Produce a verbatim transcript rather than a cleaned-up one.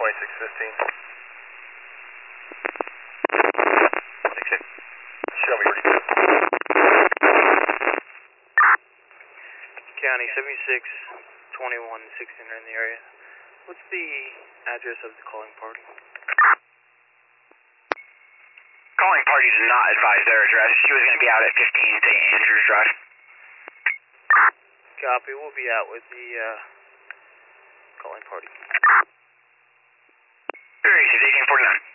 twenty-six fifteen. Show me where you go. County seventy-six twenty-one sixteen are in the area. What's the address of the calling party? Calling party did not advise their address. She was going to be out at fifteen Saint Andrews Drive. Copy. We'll be out with the uh, calling party. Great, eighteen forty-nine.